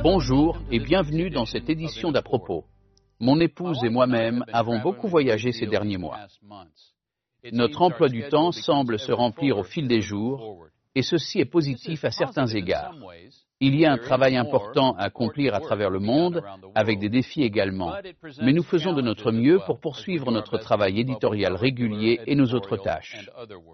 Bonjour et bienvenue dans cette édition d'À propos. Mon épouse et moi-même avons beaucoup voyagé ces derniers mois. Notre emploi du temps semble se remplir au fil des jours, et ceci est positif à certains égards. Il y a un travail important à accomplir à travers le monde, avec des défis également, mais nous faisons de notre mieux pour poursuivre notre travail éditorial régulier et nos autres tâches.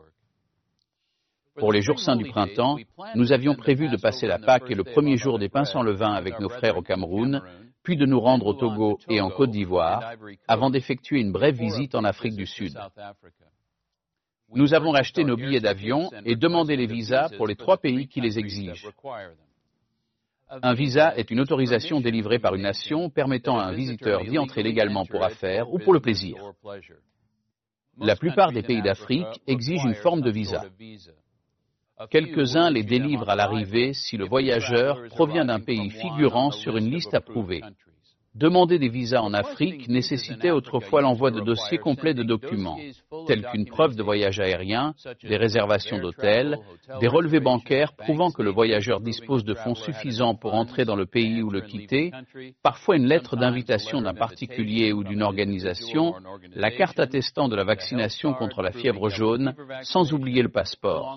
Pour les jours saints du printemps, nous avions prévu de passer la Pâque et le premier jour des pains sans levain avec nos frères au Cameroun, puis de nous rendre au Togo et en Côte d'Ivoire, avant d'effectuer une brève visite en Afrique du Sud. Nous avons racheté nos billets d'avion et demandé les visas pour les 3 pays qui les exigent. Un visa est une autorisation délivrée par une nation permettant à un visiteur d'y entrer légalement pour affaires ou pour le plaisir. La plupart des pays d'Afrique exigent une forme de visa. Quelques-uns les délivrent à l'arrivée si le voyageur provient d'un pays figurant sur une liste approuvée. Demander des visas en Afrique nécessitait autrefois l'envoi de dossiers complets de documents, tels qu'une preuve de voyage aérien, des réservations d'hôtels, des relevés bancaires prouvant que le voyageur dispose de fonds suffisants pour entrer dans le pays ou le quitter, parfois une lettre d'invitation d'un particulier ou d'une organisation, la carte attestant de la vaccination contre la fièvre jaune, sans oublier le passeport.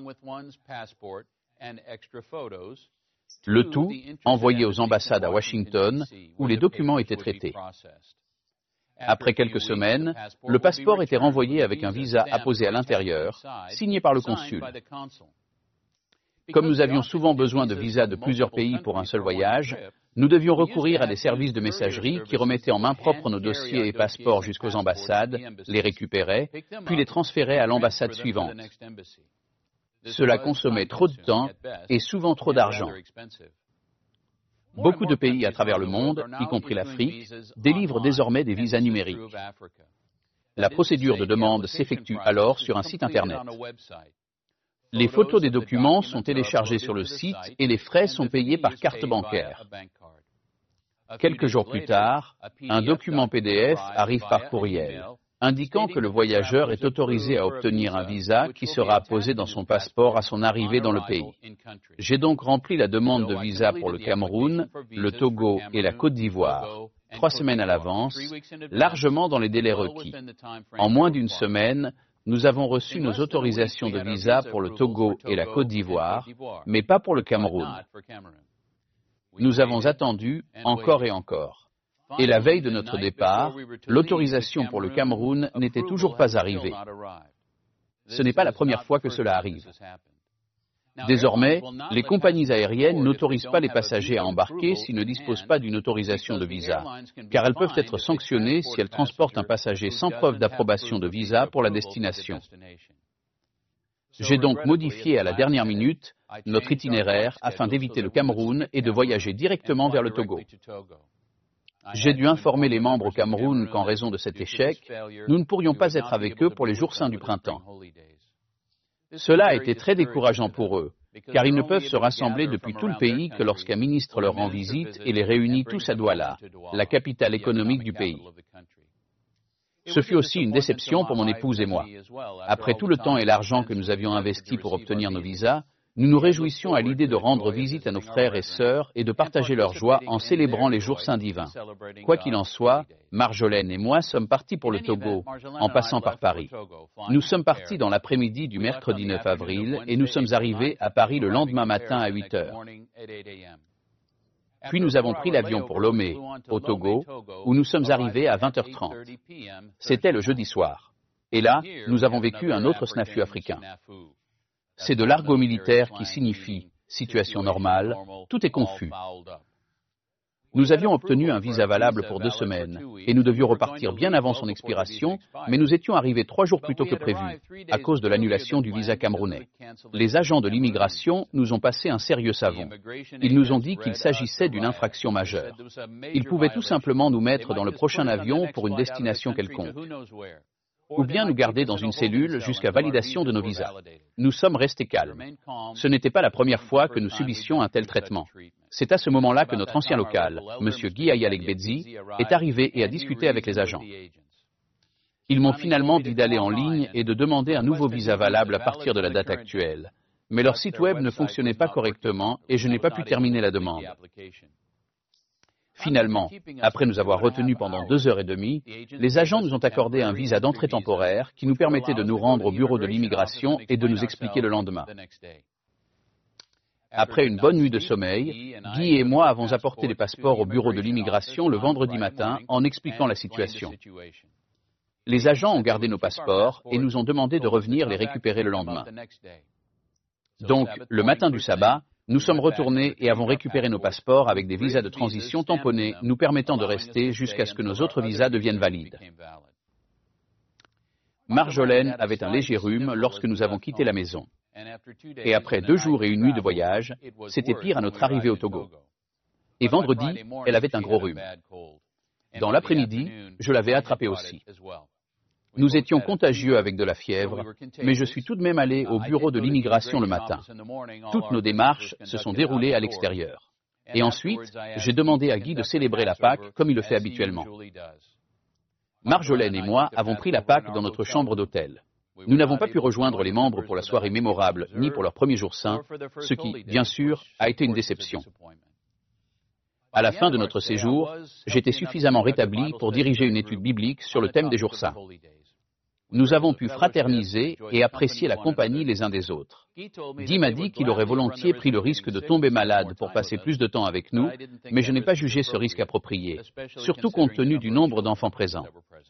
Le tout envoyé aux ambassades à Washington, où les documents étaient traités. Après quelques semaines, le passeport était renvoyé avec un visa apposé à l'intérieur, signé par le consul. Comme nous avions souvent besoin de visas de plusieurs pays pour un seul voyage, nous devions recourir à des services de messagerie qui remettaient en main propre nos dossiers et passeports jusqu'aux ambassades, les récupéraient, puis les transféraient à l'ambassade suivante. Cela consommait trop de temps et souvent trop d'argent. Beaucoup de pays à travers le monde, y compris l'Afrique, délivrent désormais des visas numériques. La procédure de demande s'effectue alors sur un site Internet. Les photos des documents sont téléchargées sur le site et les frais sont payés par carte bancaire. Quelques jours plus tard, un document PDF arrive par courriel, indiquant que le voyageur est autorisé à obtenir un visa qui sera apposé dans son passeport à son arrivée dans le pays. J'ai donc rempli la demande de visa pour le Cameroun, le Togo et la Côte d'Ivoire, 3 semaines à l'avance, largement dans les délais requis. En moins d'une semaine, nous avons reçu nos autorisations de visa pour le Togo et la Côte d'Ivoire, mais pas pour le Cameroun. Nous avons attendu encore et encore. Et la veille de notre départ, l'autorisation pour le Cameroun n'était toujours pas arrivée. Ce n'est pas la première fois que cela arrive. Désormais, les compagnies aériennes n'autorisent pas les passagers à embarquer s'ils ne disposent pas d'une autorisation de visa, car elles peuvent être sanctionnées si elles transportent un passager sans preuve d'approbation de visa pour la destination. J'ai donc modifié à la dernière minute notre itinéraire afin d'éviter le Cameroun et de voyager directement vers le Togo. J'ai dû informer les membres au Cameroun qu'en raison de cet échec, nous ne pourrions pas être avec eux pour les jours saints du printemps. Cela a été très décourageant pour eux, car ils ne peuvent se rassembler depuis tout le pays que lorsqu'un ministre leur rend visite et les réunit tous à Douala, la capitale économique du pays. Ce fut aussi une déception pour mon épouse et moi. Après tout le temps et l'argent que nous avions investi pour obtenir nos visas, nous nous réjouissions à l'idée de rendre visite à nos frères et sœurs et de partager leur joie en célébrant les jours saints divins. Quoi qu'il en soit, Marjolaine et moi sommes partis pour le Togo, en passant par Paris. Nous sommes partis dans l'après-midi du mercredi 9 avril et nous sommes arrivés à Paris le lendemain matin à 8 heures. Puis nous avons pris l'avion pour Lomé, au Togo, où nous sommes arrivés à 20h30. C'était le jeudi soir. Et là, nous avons vécu un autre snafu africain. C'est de l'argot militaire qui signifie « situation normale », tout est confus. Nous avions obtenu un visa valable pour 2 semaines, et nous devions repartir bien avant son expiration, mais nous étions arrivés 3 jours plus tôt que prévu, à cause de l'annulation du visa camerounais. Les agents de l'immigration nous ont passé un sérieux savon. Ils nous ont dit qu'il s'agissait d'une infraction majeure. Ils pouvaient tout simplement nous mettre dans le prochain avion pour une destination quelconque, ou bien nous garder dans une cellule jusqu'à validation de nos visas. Nous sommes restés calmes. Ce n'était pas la première fois que nous subissions un tel traitement. C'est à ce moment-là que notre ancien local, M. Guy Ayalegbedzi, est arrivé et a discuté avec les agents. Ils m'ont finalement dit d'aller en ligne et de demander un nouveau visa valable à partir de la date actuelle. Mais leur site web ne fonctionnait pas correctement et je n'ai pas pu terminer la demande. Finalement, après nous avoir retenus pendant 2 heures et demie, les agents nous ont accordé un visa d'entrée temporaire qui nous permettait de nous rendre au bureau de l'immigration et de nous expliquer le lendemain. Après une bonne nuit de sommeil, Guy et moi avons apporté les passeports au bureau de l'immigration le vendredi matin en expliquant la situation. Les agents ont gardé nos passeports et nous ont demandé de revenir les récupérer le lendemain. Donc, le matin du sabbat, nous sommes retournés et avons récupéré nos passeports avec des visas de transition tamponnés nous permettant de rester jusqu'à ce que nos autres visas deviennent valides. Marjolaine avait un léger rhume lorsque nous avons quitté la maison. Et après 2 jours et une nuit de voyage, c'était pire à notre arrivée au Togo. Et vendredi, elle avait un gros rhume. Dans l'après-midi, je l'avais attrapé aussi. Nous étions contagieux avec de la fièvre, mais je suis tout de même allé au bureau de l'immigration le matin. Toutes nos démarches se sont déroulées à l'extérieur. Et ensuite, j'ai demandé à Guy de célébrer la Pâque comme il le fait habituellement. Marjolaine et moi avons pris la Pâque dans notre chambre d'hôtel. Nous n'avons pas pu rejoindre les membres pour la soirée mémorable ni pour leur premier jour saint, ce qui, bien sûr, a été une déception. À la fin de notre séjour, j'étais suffisamment rétabli pour diriger une étude biblique sur le thème des jours saints. Nous avons pu fraterniser et apprécier la compagnie les uns des autres. Guy m'a dit qu'il aurait volontiers pris le risque de tomber malade pour passer plus de temps avec nous, mais je n'ai pas jugé ce risque approprié, surtout compte tenu du nombre d'enfants présents.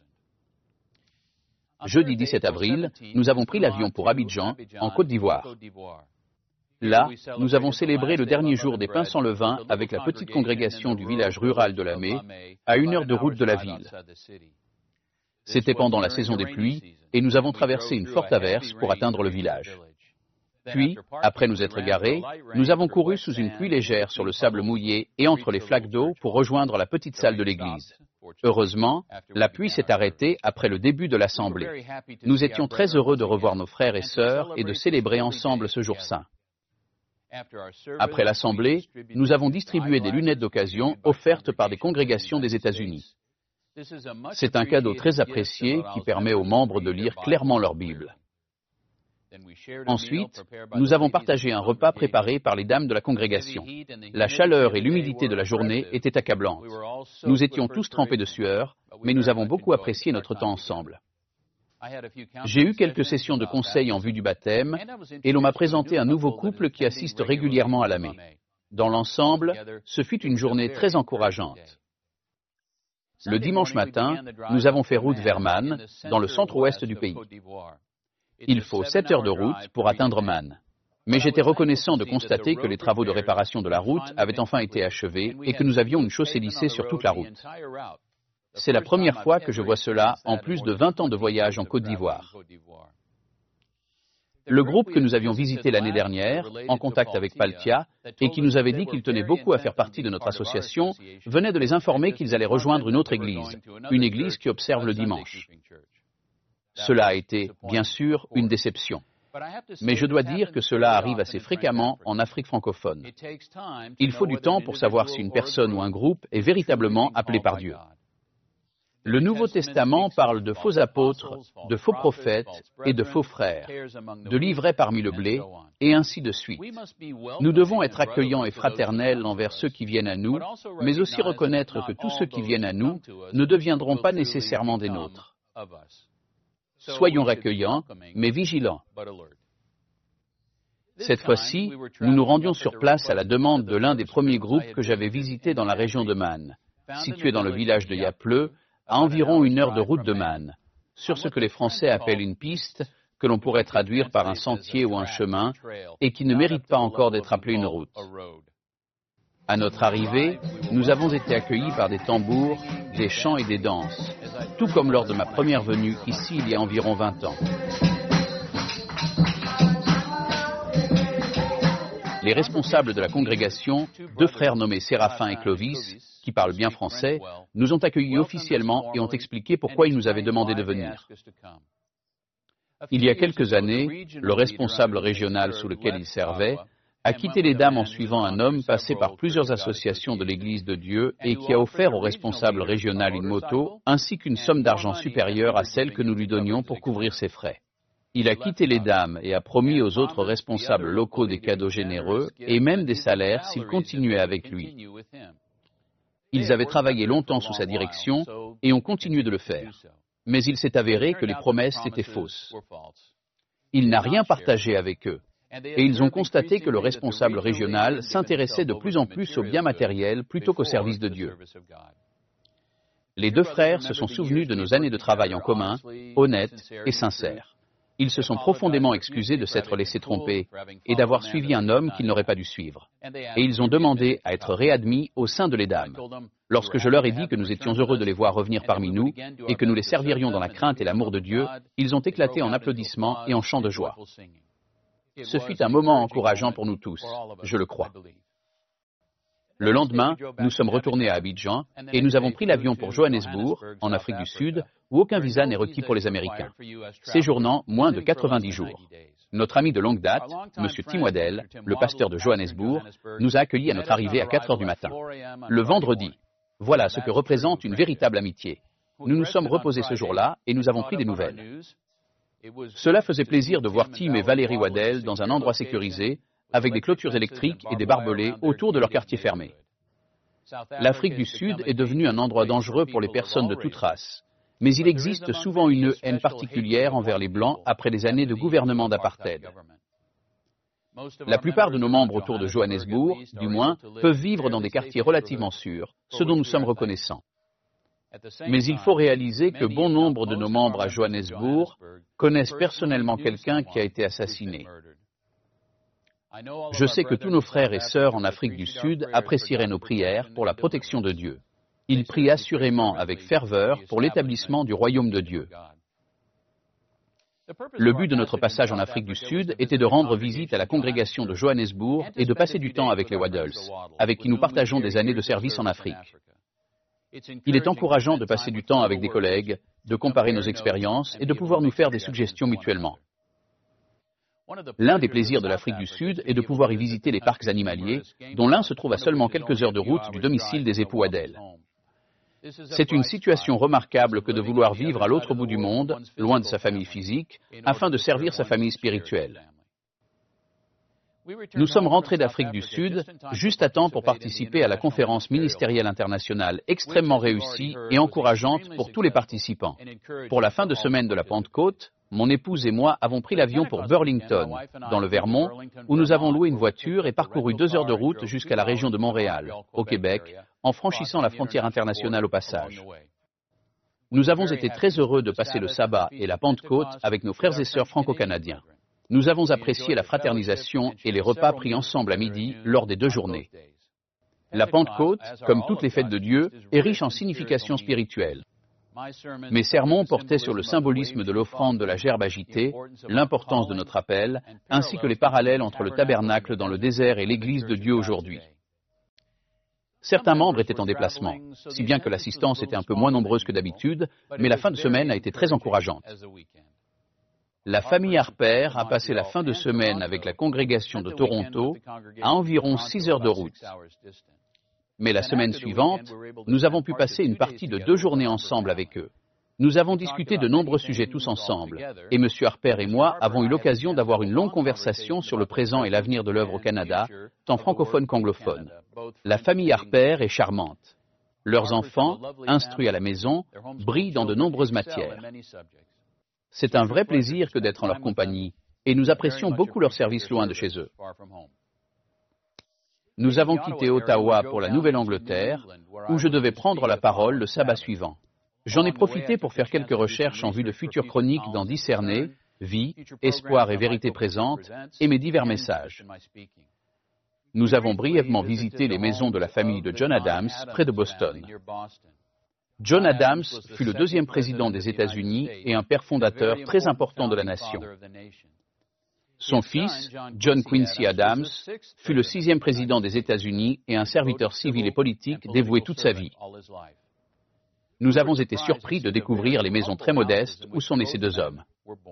Jeudi 17 avril, nous avons pris l'avion pour Abidjan, en Côte d'Ivoire. Là, nous avons célébré le dernier jour des pains sans levain avec la petite congrégation du village rural de Lamé, à 1 heure de route de la ville. C'était pendant la saison des pluies, et nous avons traversé une forte averse pour atteindre le village. Puis, après nous être garés, nous avons couru sous une pluie légère sur le sable mouillé et entre les flaques d'eau pour rejoindre la petite salle de l'église. Heureusement, la pluie s'est arrêtée après le début de l'assemblée. Nous étions très heureux de revoir nos frères et sœurs et de célébrer ensemble ce jour saint. Après l'assemblée, nous avons distribué des lunettes d'occasion offertes par des congrégations des États-Unis. C'est un cadeau très apprécié qui permet aux membres de lire clairement leur Bible. Ensuite, nous avons partagé un repas préparé par les dames de la congrégation. La chaleur et l'humidité de la journée étaient accablantes. Nous étions tous trempés de sueur, mais nous avons beaucoup apprécié notre temps ensemble. J'ai eu quelques sessions de conseil en vue du baptême, et l'on m'a présenté un nouveau couple qui assiste régulièrement à Lamé. Dans l'ensemble, ce fut une journée très encourageante. Le dimanche matin, nous avons fait route vers Man, dans le centre-ouest du pays. Il faut 7 heures de route pour atteindre Man. Mais j'étais reconnaissant de constater que les travaux de réparation de la route avaient enfin été achevés et que nous avions une chaussée lissée sur toute la route. C'est la première fois que je vois cela en plus de 20 ans de voyage en Côte d'Ivoire. Le groupe que nous avions visité l'année dernière, en contact avec Paltia, et qui nous avait dit qu'il tenait beaucoup à faire partie de notre association, venait de les informer qu'ils allaient rejoindre une autre église qui observe le dimanche. Cela a été, bien sûr, une déception. Mais je dois dire que cela arrive assez fréquemment en Afrique francophone. Il faut du temps pour savoir si une personne ou un groupe est véritablement appelé par Dieu. Le Nouveau Testament parle de faux apôtres, de faux prophètes et de faux frères, de l'ivraie parmi le blé, et ainsi de suite. Nous devons être accueillants et fraternels envers ceux qui viennent à nous, mais aussi reconnaître que tous ceux qui viennent à nous ne deviendront pas nécessairement des nôtres. Soyons accueillants, mais vigilants. Cette fois-ci, nous nous rendions sur place à la demande de l'un des premiers groupes que j'avais visités dans la région de Man, situé dans le village de Yapleu, à environ 1 heure de route de Man, sur ce que les Français appellent une piste, que l'on pourrait traduire par un sentier ou un chemin, et qui ne mérite pas encore d'être appelé une route. À notre arrivée, nous avons été accueillis par des tambours, des chants et des danses, tout comme lors de ma première venue ici il y a environ 20 ans. Les responsables de la congrégation, 2 frères nommés Séraphin et Clovis, qui parlent bien français, nous ont accueillis officiellement et ont expliqué pourquoi ils nous avaient demandé de venir. Il y a quelques années, le responsable régional sous lequel ils servaient a quitté les dames en suivant un homme passé par plusieurs associations de l'Église de Dieu et qui a offert au responsable régional une moto ainsi qu'une somme d'argent supérieure à celle que nous lui donnions pour couvrir ses frais. Il a quitté les dames et a promis aux autres responsables locaux des cadeaux généreux et même des salaires s'ils continuaient avec lui. Ils avaient travaillé longtemps sous sa direction et ont continué de le faire. Mais il s'est avéré que les promesses étaient fausses. Il n'a rien partagé avec eux. Et ils ont constaté que le responsable régional s'intéressait de plus en plus aux biens matériels plutôt qu'au service de Dieu. Les deux frères se sont souvenus de nos années de travail en commun, honnêtes et sincères. Ils se sont profondément excusés de s'être laissés tromper et d'avoir suivi un homme qu'ils n'auraient pas dû suivre. Et ils ont demandé à être réadmis au sein de l'Édam. Lorsque je leur ai dit que nous étions heureux de les voir revenir parmi nous et que nous les servirions dans la crainte et l'amour de Dieu, ils ont éclaté en applaudissements et en chants de joie. Ce fut un moment encourageant pour nous tous, je le crois. Le lendemain, nous sommes retournés à Abidjan et nous avons pris l'avion pour Johannesburg, en Afrique du Sud, où aucun visa n'est requis pour les Américains, séjournant moins de 90 jours. Notre ami de longue date, M. Tim Waddell, le pasteur de Johannesburg, nous a accueillis à notre arrivée à 4 heures du matin. Le vendredi, voilà ce que représente une véritable amitié. Nous nous sommes reposés ce jour-là et nous avons pris des nouvelles. Cela faisait plaisir de voir Tim et Valérie Waddell dans un endroit sécurisé, avec des clôtures électriques et des barbelés autour de leur quartier fermé. L'Afrique du Sud est devenue un endroit dangereux pour les personnes de toute race, mais il existe souvent une haine particulière envers les Blancs après des années de gouvernement d'apartheid. La plupart de nos membres autour de Johannesburg, du moins, peuvent vivre dans des quartiers relativement sûrs, ce dont nous sommes reconnaissants. Mais il faut réaliser que bon nombre de nos membres à Johannesburg connaissent personnellement quelqu'un qui a été assassiné. Je sais que tous nos frères et sœurs en Afrique du Sud apprécieraient nos prières pour la protection de Dieu. Ils prient assurément avec ferveur pour l'établissement du royaume de Dieu. Le but de notre passage en Afrique du Sud était de rendre visite à la congrégation de Johannesburg et de passer du temps avec les Waddles, avec qui nous partageons des années de service en Afrique. Il est encourageant de passer du temps avec des collègues, de comparer nos expériences et de pouvoir nous faire des suggestions mutuellement. L'un des plaisirs de l'Afrique du Sud est de pouvoir y visiter les parcs animaliers, dont l'un se trouve à seulement quelques heures de route du domicile des époux Waddell. C'est une situation remarquable que de vouloir vivre à l'autre bout du monde, loin de sa famille physique, afin de servir sa famille spirituelle. Nous sommes rentrés d'Afrique du Sud juste à temps pour participer à la conférence ministérielle internationale extrêmement réussie et encourageante pour tous les participants. Pour la fin de semaine de la Pentecôte, mon épouse et moi avons pris l'avion pour Burlington, dans le Vermont, où nous avons loué une voiture et parcouru 2 heures de route jusqu'à la région de Montréal, au Québec, en franchissant la frontière internationale au passage. Nous avons été très heureux de passer le sabbat et la Pentecôte avec nos frères et sœurs franco-canadiens. Nous avons apprécié la fraternisation et les repas pris ensemble à midi lors des 2 journées. La Pentecôte, comme toutes les fêtes de Dieu, est riche en signification spirituelle. Mes sermons portaient sur le symbolisme de l'offrande de la gerbe agitée, l'importance de notre appel, ainsi que les parallèles entre le tabernacle dans le désert et l'Église de Dieu aujourd'hui. Certains membres étaient en déplacement, si bien que l'assistance était un peu moins nombreuse que d'habitude, mais la fin de semaine a été très encourageante. La famille Harper a passé la fin de semaine avec la congrégation de Toronto à environ 6 heures de route. Mais la semaine suivante, nous avons pu passer une partie de 2 journées ensemble avec eux. Nous avons discuté de nombreux sujets tous ensemble, et M. Harper et moi avons eu l'occasion d'avoir une longue conversation sur le présent et l'avenir de l'œuvre au Canada, tant francophone qu'anglophone. La famille Harper est charmante. Leurs enfants, instruits à la maison, brillent dans de nombreuses matières. C'est un vrai plaisir que d'être en leur compagnie, et nous apprécions beaucoup leur service loin de chez eux. Nous avons quitté Ottawa pour la Nouvelle-Angleterre, où je devais prendre la parole le sabbat suivant. J'en ai profité pour faire quelques recherches en vue de futures chroniques dans Discerner, Vie, Espoir et Vérité présente, et mes divers messages. Nous avons brièvement visité les maisons de la famille de John Adams, près de Boston. John Adams fut le 2e président des États-Unis et un père fondateur très important de la nation. Son fils, John Quincy Adams, fut le 6e président des États-Unis et un serviteur civil et politique dévoué toute sa vie. Nous avons été surpris de découvrir les maisons très modestes où sont nés ces 2 hommes.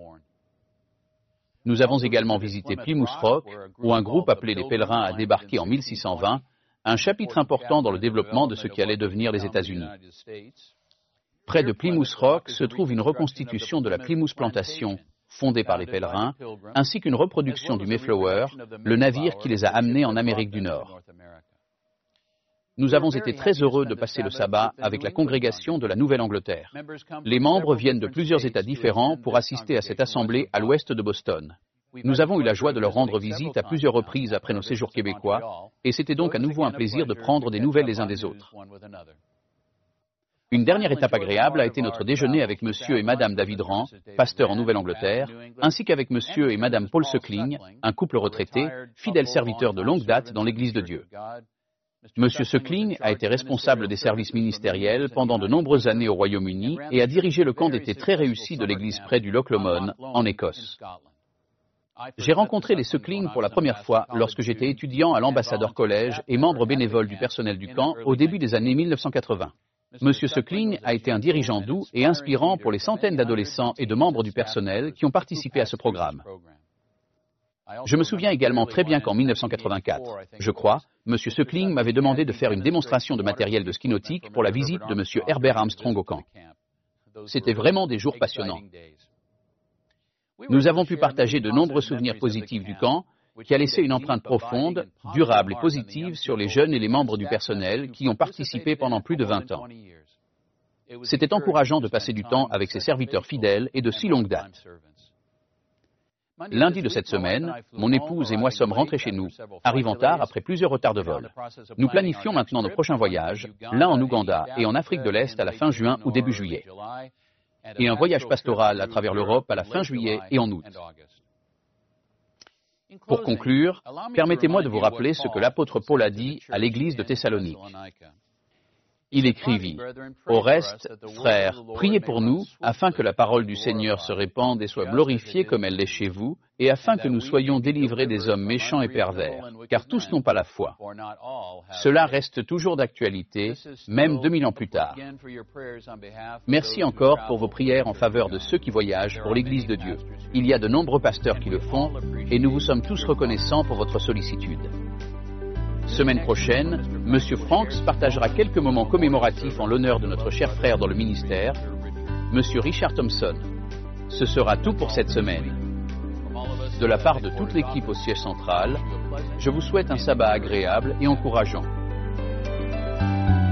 Nous avons également visité Plymouth Rock, où un groupe appelé les Pèlerins a débarqué en 1620, un chapitre important dans le développement de ce qui allait devenir les États-Unis. Près de Plymouth Rock se trouve une reconstitution de la Plymouth Plantation, fondée par les pèlerins, ainsi qu'une reproduction du Mayflower, le navire qui les a amenés en Amérique du Nord. nous avons été très heureux de passer le sabbat avec la congrégation de la Nouvelle-Angleterre. Les membres viennent de plusieurs États différents pour assister à cette assemblée à l'ouest de Boston. Nous avons eu la joie de leur rendre visite à plusieurs reprises après nos séjours québécois, et c'était donc à nouveau un plaisir de prendre des nouvelles les uns des autres. Une dernière étape agréable a été notre déjeuner avec Monsieur et Madame David Rand, pasteurs en Nouvelle-Angleterre, ainsi qu'avec Monsieur et Madame Paul Suckling, un couple retraité, fidèles serviteurs de longue date dans l'Église de Dieu. Monsieur Suckling a été responsable des services ministériels pendant de nombreuses années au Royaume-Uni et a dirigé le camp d'été très réussi de l'église près du Loch Lomond, en Écosse. J'ai rencontré les Suckling pour la première fois lorsque j'étais étudiant à l'Ambassador College et membre bénévole du personnel du camp au début des années 1980. Monsieur Suckling a été un dirigeant doux et inspirant pour les centaines d'adolescents et de membres du personnel qui ont participé à ce programme. Je me souviens également très bien qu'en 1984, je crois, Monsieur Suckling m'avait demandé de faire une démonstration de matériel de ski nautique pour la visite de Monsieur Herbert Armstrong au camp. C'était vraiment des jours passionnants. Nous avons pu partager de nombreux souvenirs positifs du camp, qui a laissé une empreinte profonde, durable et positive sur les jeunes et les membres du personnel qui ont participé pendant plus de 20 ans. C'était encourageant de passer du temps avec ces serviteurs fidèles et de si longue date. Lundi de cette semaine, mon épouse et moi sommes rentrés chez nous, arrivant tard après plusieurs retards de vol. Nous planifions maintenant nos prochains voyages, l'un en Ouganda et en Afrique de l'Est à la fin juin ou début juillet, et un voyage pastoral à travers l'Europe à la fin juillet et en août. Pour conclure, permettez-moi de vous rappeler ce que l'apôtre Paul a dit à l'église de Thessalonique. Il écrivit, « Au reste, frères, priez pour nous, afin que la parole du Seigneur se répande et soit glorifiée comme elle l'est chez vous, et afin que nous soyons délivrés des hommes méchants et pervers, car tous n'ont pas la foi. » Cela reste toujours d'actualité, même 2000 ans plus tard. Merci encore pour vos prières en faveur de ceux qui voyagent pour l'Église de Dieu. Il y a de nombreux pasteurs qui le font, et nous vous sommes tous reconnaissants pour votre sollicitude. Semaine prochaine, M. Franks partagera quelques moments commémoratifs en l'honneur de notre cher frère dans le ministère, M. Richard Thompson. Ce sera tout pour cette semaine. De la part de toute l'équipe au siège central, je vous souhaite un sabbat agréable et encourageant.